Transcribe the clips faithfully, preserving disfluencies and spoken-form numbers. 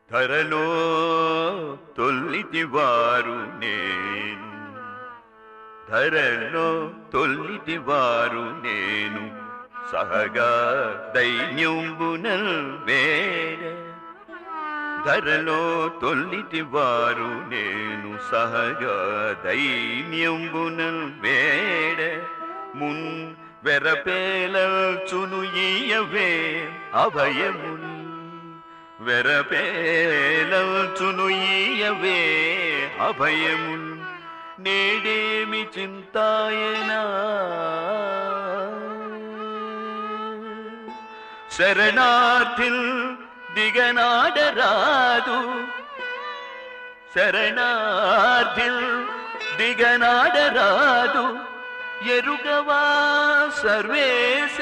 ధరలో తొల్లిటివారు నేను, ధరలో తొల్లిటివారు నేను, సహగా దైన్యంబునల్ వేడ. ధరలో తొల్లిటివారు నేను, సహగా దైన్యంబునల్ వేడ. మున్ వెరపేలచును ఈయవే అభయమున్, వెరపేలచును ఈయవే అభయమున్. నేడేమి చింతాయనా శరణార్థిల్ దిగనాడరాదు, శరణార్థిల్ దిగనాడరాదు. ఎరుగవా సర్వేశ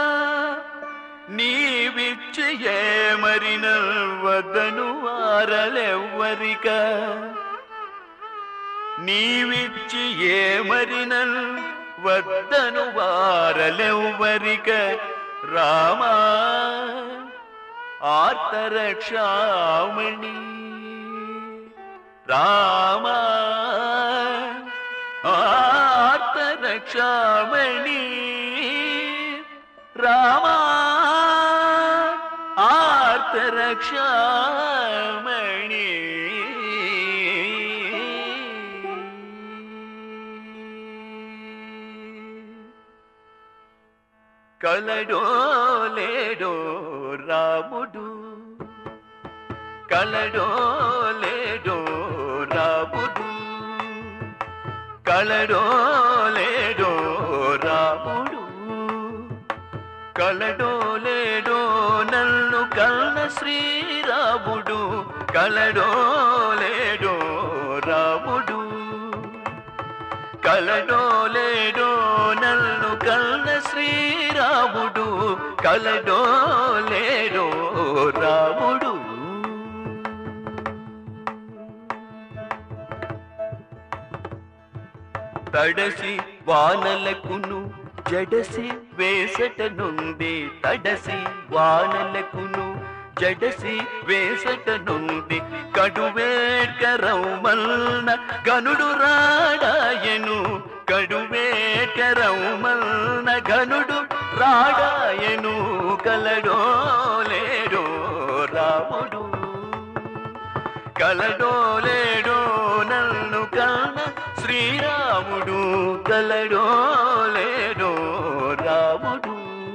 నీవిచ్చి ఏమరిన వద్దను వారలెవ్వరిక, నీవిచ్చి ఏమరిన వద్దను వారలెవ్వరిక. రామా ఆర్తరక్షామణి, రామా ఆర్తరక్షామణి, రామా ఆర్తరక్షామణి. కలడో లేడో రాముడు, కలడో లేడో రాముడు, కలడో లేడో రాముడు. కలడో లేడో నన్ను కన్న శ్రీరాముడు, కలడో లేడో రాముడు. కలడో లేడో నన్ను కన్న శ్రీరాముడు, కలడో లేడో రాముడు. తడసి వానలకును జడసి వేసట నుండి, తడసి వానలకును జడసి వేసట నుండి. కడువేడ్కరౌమల్న గనుడు రాడాయను, కడువేడ్కరౌమల్న గనుడు రాడాయను. కలడో లేడో రాముడు, కలడో లేడో నన్ను కన్న శ్రీరాముడు, కలడో లేడో రాముడు.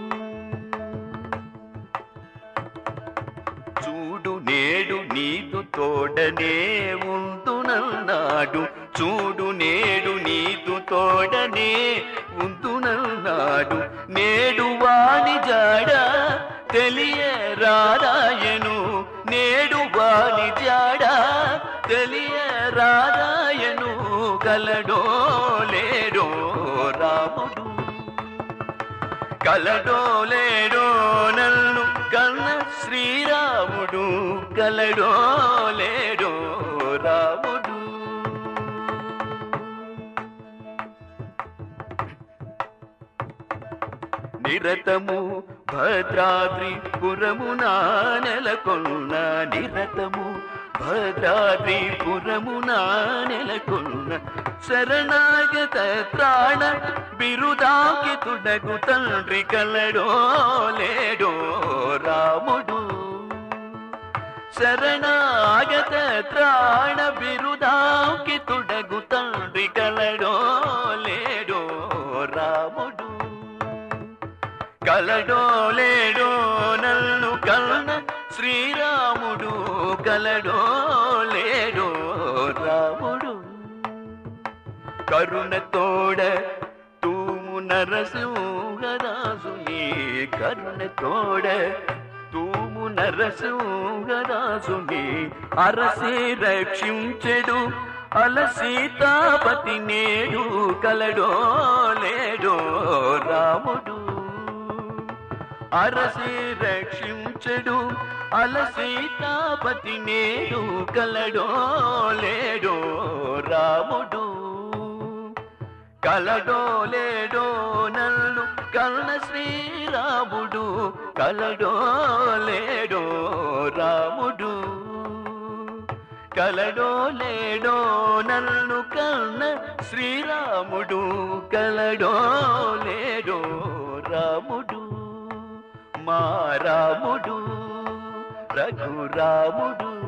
చూడు నేడు నీదు తోడనే ఉందునన్నాడు, చూడు నేడు నీదు తోడనే ఉందునన్నాడు. నేడు వాని జాడ తెలియరారాయను, నేడు వాని జాడ తెలియరారాయను. కలడో లేడో రాముడు, కలడో లేడో నన్ను కన్న శ్రీరాముడు, కలడో లేడో రాముడు. నిరతము భద్రాద్రిపురమునా నెలకొన్న, నిరతము భద్రాద్రిపురమునా నెలకొన్న. శరణాగత త్రాణ బిరుదాకి తుడగు తండ్రి, కలడో లేడో రాముడు. శరణాగత త్రాణ బిరుదాకి తుడగు తండ్రి, కలడో లేడో రాముడు. కలడో లేడో నన్ను కన్న శ్రీరాముడు, కలడో లేడో రాముడు. కరుణ తోడ తూము నరసింహరాజుని, కరుణ తోడ తూము నరసింహరాజుని. అరసి రక్షించెడు అలసీతాపతి నేడు, కలడో లేడో రాముడు. అరసి రక్షించెడు అలసీతాపతి నేడు, కలడో లేడో రాముడు. కలడో లేడో నన్ను కన్న శ్రీరాముడు, కలడో లేడో రాముడు. కలడో లేడో నన్ను కన్న శ్రీరాముడు కలడో లేడో రాముడు మా రాముడు రఘురాముడు.